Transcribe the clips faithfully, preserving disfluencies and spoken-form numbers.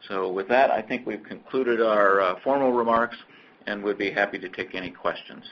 So with that, I think we've concluded our uh, formal remarks and would be happy to take any questions.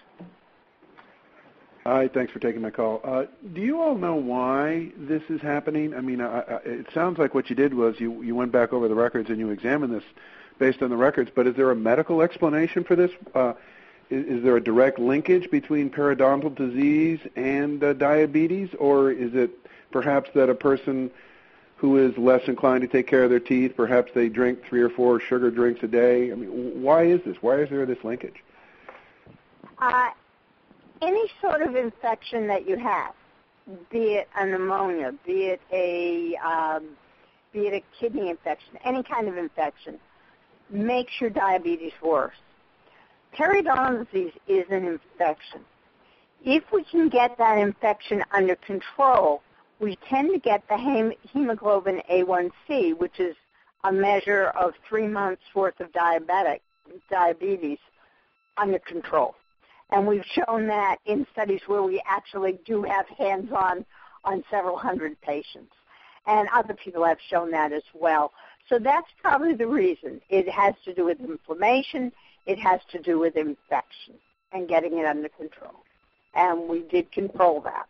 Hi, thanks for taking my call. Uh, do you all know why this is happening? I mean, I, I, it sounds like what you did was you, you went back over the records and you examined this based on the records, but is there a medical explanation for this? Uh, is, is there a direct linkage between periodontal disease and uh, diabetes, or is it perhaps that a person who is less inclined to take care of their teeth, perhaps they drink three or four sugar drinks a day? I mean, why is this? Why is there this linkage? Uh, any sort of infection that you have, be it a pneumonia, be it a, um, be it a kidney infection, any kind of infection, makes your diabetes worse. Periodontal disease is an infection. If we can get that infection under control, we tend to get the hem- hemoglobin A one C, which is a measure of three months' worth of diabetic diabetes, under control. And we've shown that in studies where we actually do have hands-on on several hundred patients. And other people have shown that as well. So that's probably the reason. It has to do with inflammation. It has to do with infection and getting it under control. And we did control that.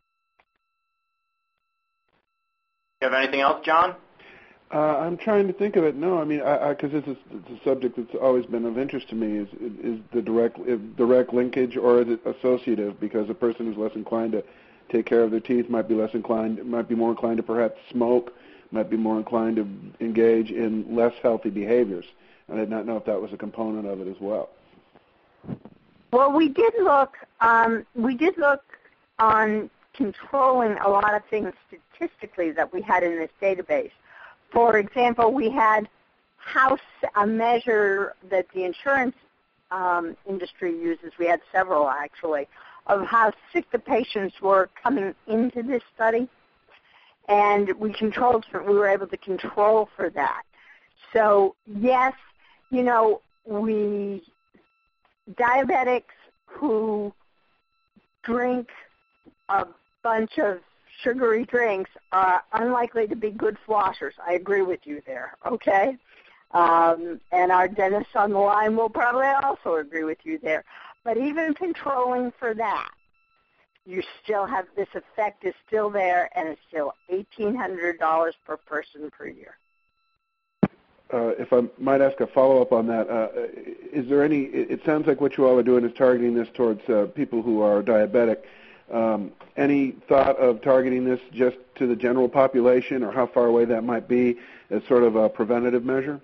You have anything else, John? Uh, I'm trying to think of it. No, I mean, because this is it's a subject that's always been of interest to me. Is is the direct is direct linkage, or is it associative? Because a person who's less inclined to take care of their teeth might be less inclined, might be more inclined to perhaps smoke, might be more inclined to engage in less healthy behaviors. And I did not know if that was a component of it as well. Well, we did look. Um, we did look on controlling a lot of things statistically that we had in this database. For example, we had house a measure that the insurance um, industry uses. We had several actually of how sick the patients were coming into this study, and we controlled for. We were able to control for that. So yes, you know, we diabetics who drink a bunch of sugary drinks are unlikely to be good flossers. I agree with you there, okay? Um, and our dentists on the line will probably also agree with you there. But even controlling for that, you still have this effect is still there, and it's still eighteen hundred dollars per person per year. Uh, if I might ask a follow-up on that, uh, is there any, it sounds like what you all are doing is targeting this towards uh, people who are diabetic. Um, any thought of targeting this just to the general population, or how far away that might be as sort of a preventative measure?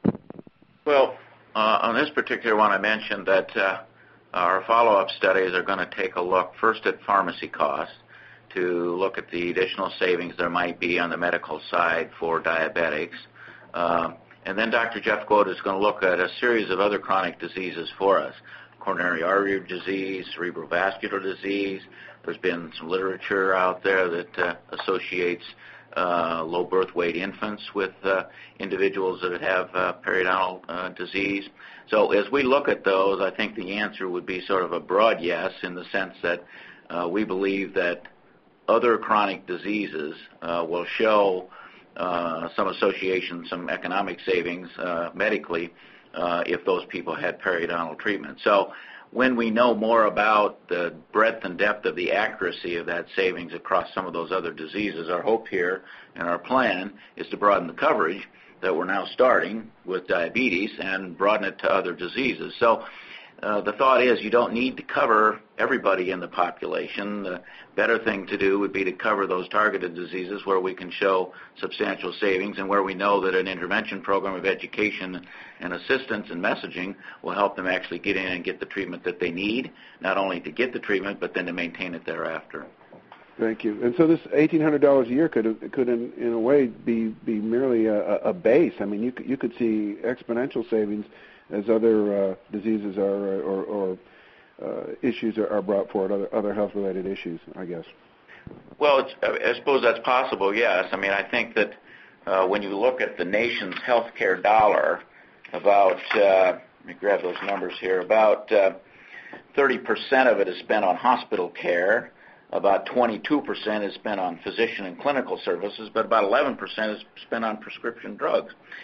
Well, uh, on this particular one, I mentioned that uh, our follow-up studies are going to take a look first at pharmacy costs to look at the additional savings there might be on the medical side for diabetics. Uh, and then Doctor Jeff Gold is going to look at a series of other chronic diseases for us. Coronary artery disease, cerebrovascular disease. There's been some literature out there that uh, associates uh, low birth weight infants with uh, individuals that have uh, periodontal uh, disease. So as we look at those, I think the answer would be sort of a broad yes, in the sense that uh, we believe that other chronic diseases uh, will show uh, some association, some economic savings uh, medically, Uh, if those people had periodontal treatment. So when we know more about the breadth and depth of the accuracy of that savings across some of those other diseases, our hope here and our plan is to broaden the coverage that we're now starting with diabetes and broaden it to other diseases. So uh, the thought is you don't need to cover everybody in the population. The better thing to do would be to cover those targeted diseases where we can show substantial savings and where we know that an intervention program of education and assistance and messaging will help them actually get in and get the treatment that they need, not only to get the treatment, but then to maintain it thereafter. Thank you. And so this eighteen hundred dollars a year could, could in, in a way, be, be merely a, a base. I mean, you could, you could see exponential savings as other uh, diseases are or, or uh, issues are, are brought forward, other, other health-related issues, I guess. Well, it's, I suppose that's possible, yes. I mean, I think that uh, when you look at the nation's healthcare dollar, about, uh, let me grab those numbers here, about uh, thirty percent of it is spent on hospital care, about twenty-two percent is spent on physician and clinical services, but about eleven percent is spent on prescription drugs.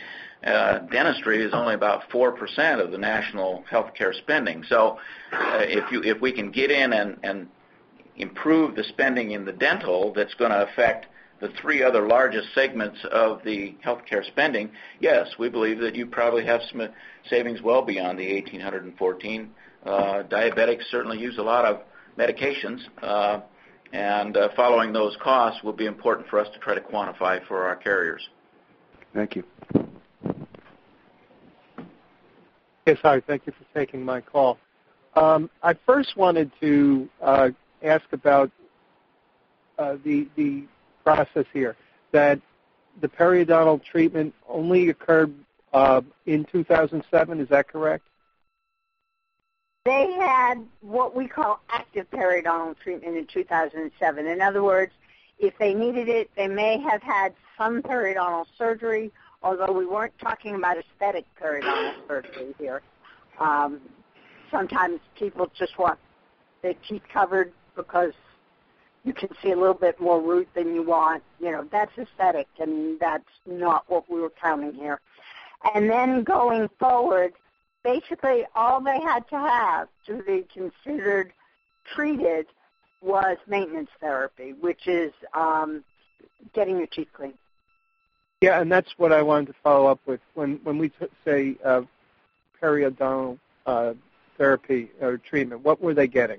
uh, dentistry is only about four percent of the national healthcare spending. So uh, if you if we can get in and, and improve the spending in the dental, that's going to affect the three other largest segments of the healthcare spending, yes, we believe that you probably have some savings well beyond the one thousand eight hundred fourteen. Uh, diabetics certainly use a lot of medications, uh, and uh, following those costs will be important for us to try to quantify for our carriers. Thank you. Yes, hi. Thank you for taking my call. Um, I first wanted to uh, ask about uh, the the process here, that the periodontal treatment only occurred uh, in two thousand seven. Is that correct? They had what we call active periodontal treatment in two thousand seven. In other words, if they needed it, they may have had some periodontal surgery, although we weren't talking about aesthetic periodontal surgery here. Um, sometimes people just want their teeth covered because you can see a little bit more root than you want. You know, that's aesthetic, and that's not what we were counting here. And then going forward, basically all they had to have to be considered treated was maintenance therapy, which is um, getting your teeth clean. Yeah, and that's what I wanted to follow up with. When when we t- say uh, periodontal uh, therapy or treatment, what were they getting?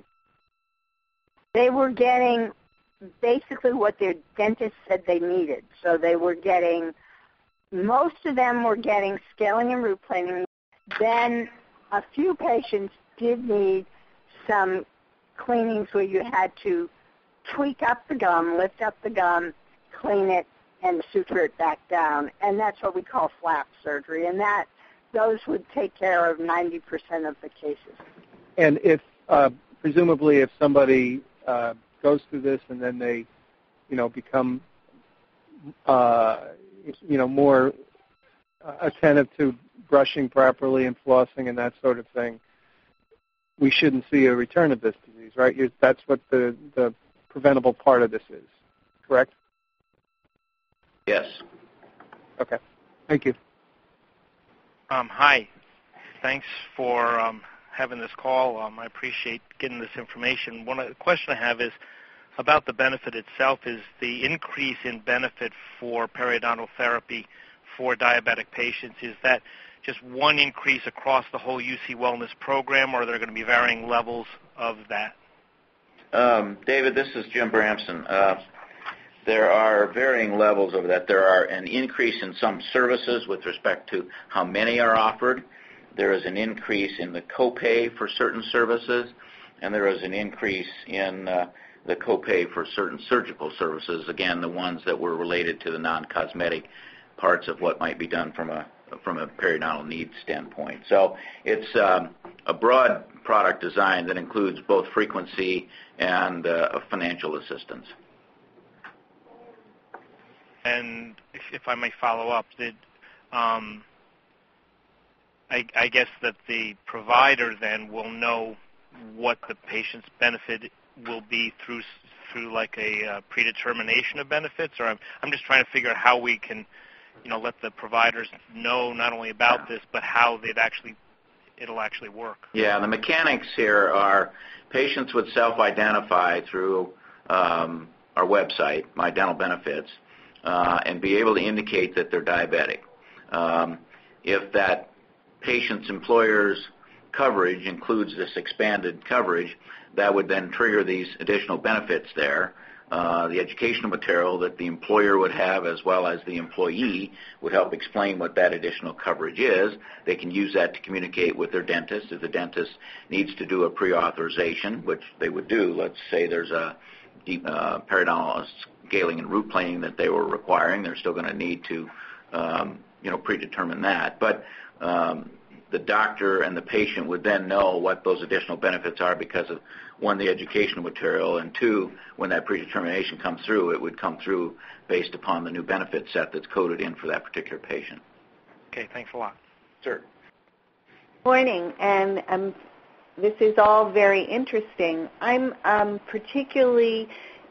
They were getting basically what their dentist said they needed. So they were getting, most of them were getting scaling and root planing. Then a few patients did need some cleanings where you had to tweak up the gum, lift up the gum, clean it, and suture it back down. And that's what we call flap surgery. And that those would take care of ninety percent of the cases. And if, uh, presumably, if somebody uh, goes through this and then they, you know, become, uh, you know, more attentive to brushing properly and flossing and that sort of thing, we shouldn't see a return of this disease, right? You're, that's what the, the preventable part of this is, correct? Yes. Okay. Thank you. Um, hi. Thanks for um, having this call. Um, I appreciate getting this information. One of the question I have is about the benefit itself. Is the increase in benefit for periodontal therapy for diabetic patients, is that just one increase across the whole U C Wellness program, or are there going to be varying levels of that? Um, David, this is Jim Bramson. Uh, there are varying levels of that. There are an increase in some services with respect to how many are offered. There is an increase in the copay for certain services, and there is an increase in uh, the copay for certain surgical services, again, the ones that were related to the non-cosmetic parts of what might be done from a from a periodontal needs standpoint. So it's um, a broad product design that includes both frequency and uh, financial assistance. And if, if I may follow up, did um, I, I guess that the provider then will know what the patient's benefit will be through through like a uh, predetermination of benefits, or I'm I'm just trying to figure out how we can, you know, let the providers know not only about this but how they'd actually it'll actually work. Yeah, the mechanics here are patients would self-identify through um, our website, My Dental Benefits, uh, and be able to indicate that they're diabetic. Um, if that patient's employer's coverage includes this expanded coverage, that would then trigger these additional benefits there. Uh, the educational material that the employer would have as well as the employee would help explain what that additional coverage is. They can use that to communicate with their dentist. If the dentist needs to do a pre-authorization, which they would do, let's say there's a deep, uh, periodontal scaling and root planing that they were requiring, they're still going to need to um, you know, predetermine that. But um, the doctor and the patient would then know what those additional benefits are because of, one, the educational material, and two, when that predetermination comes through, it would come through based upon the new benefit set that's coded in for that particular patient. Okay, thanks a lot. Sure. Morning, and um, this is all very interesting. I'm um, particularly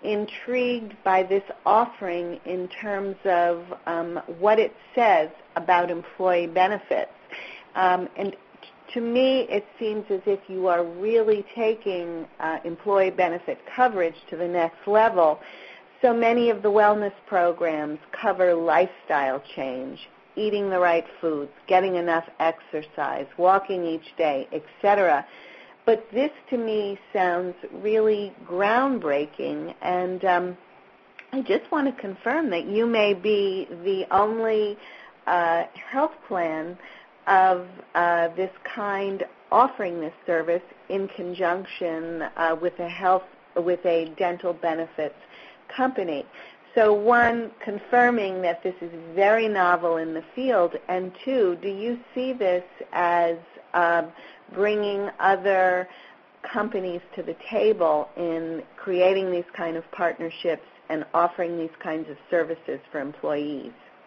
intrigued by this offering in terms of um, what it says about employee benefits. Um, and to me, it seems as if you are really taking uh, employee benefit coverage to the next level. So many of the wellness programs cover lifestyle change, eating the right foods, getting enough exercise, walking each day, et cetera. But this, to me, sounds really groundbreaking, and um, I just want to confirm that you may be the only uh, health plan of uh, this kind offering this service in conjunction uh, with a health, with a dental benefits company. So one, confirming that this is very novel in the field, and two, do you see this as uh, bringing other companies to the table in creating these kind of partnerships and offering these kinds of services for employees?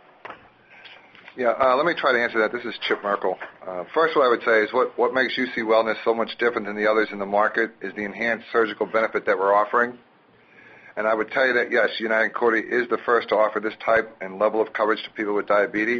Yeah, uh, let me try to answer that. This is Chip Merkel. Uh, first, what I would say is what, what makes U C Wellness so much different than the others in the market is the enhanced surgical benefit that we're offering. And I would tell you that, yes, United Cordy is the first to offer this type and level of coverage to people with diabetes.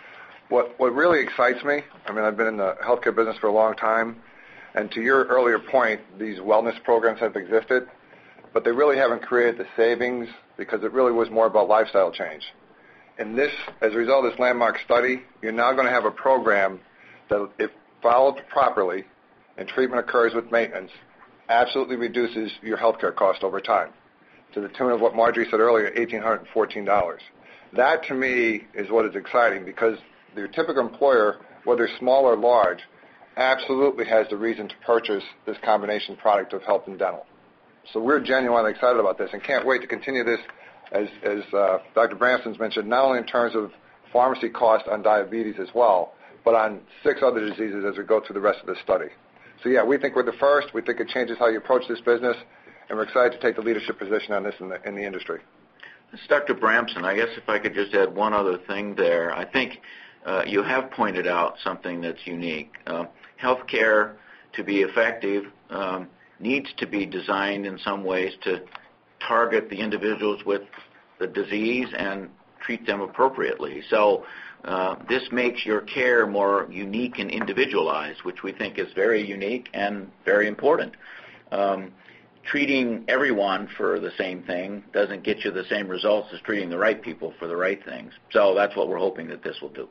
What, what really excites me, I mean, I've been in the healthcare business for a long time, and to your earlier point, these wellness programs have existed, but they really haven't created the savings because it really was more about lifestyle change. And this, as a result of this landmark study, you're now going to have a program that, if followed properly and treatment occurs with maintenance, absolutely reduces your healthcare cost over time, to the tune of what Marjorie said earlier, one thousand eight hundred fourteen dollars. That, to me, is what is exciting, because the typical employer, whether small or large, absolutely has the reason to purchase this combination product of health and dental. So we're genuinely excited about this and can't wait to continue this, as, as uh, Doctor Bramston's mentioned, not only in terms of pharmacy cost on diabetes as well, but on six other diseases as we go through the rest of this study. So, yeah, we think we're the first. We think it changes how you approach this business, and we're excited to take the leadership position on this in the, in the industry. This is Doctor Bramson. I guess if I could just add one other thing there. I think uh, you have pointed out something that's unique. Uh, healthcare, to be effective, um, needs to be designed in some ways to target the individuals with the disease and treat them appropriately. So uh, this makes your care more unique and individualized, which we think is very unique and very important. Um, treating everyone for the same thing doesn't get you the same results as treating the right people for the right things. So that's what we're hoping that this will do.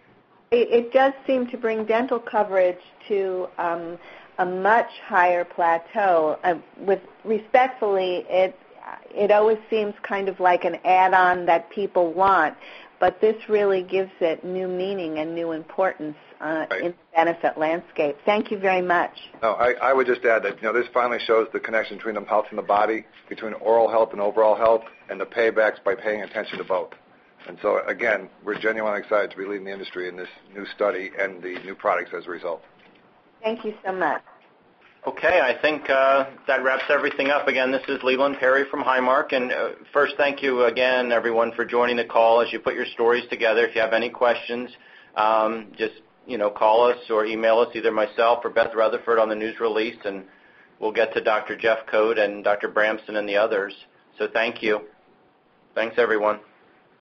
It, it does seem to bring dental coverage to um, a much higher plateau. Uh, with respectfully, it it always seems kind of like an add-on that people want, but this really gives it new meaning and new importance uh, right. in the benefit landscape. Thank you very much. No, I, I would just add that, you know, this finally shows the connection between the health and the body, between oral health and overall health, and the paybacks by paying attention to both. And so, again, we're genuinely excited to be leading the industry in this new study and the new products as a result. Thank you so much. Okay, I think uh, that wraps everything up. Again, this is Leland Perry from Highmark. And uh, first, thank you again, everyone, for joining the call as you put your stories together. If you have any questions, um, just, you know, call us or email us, either myself or Beth Rutherford on the news release, and we'll get to Doctor Jeff Code and Doctor Bramson and the others. So thank you. Thanks, everyone.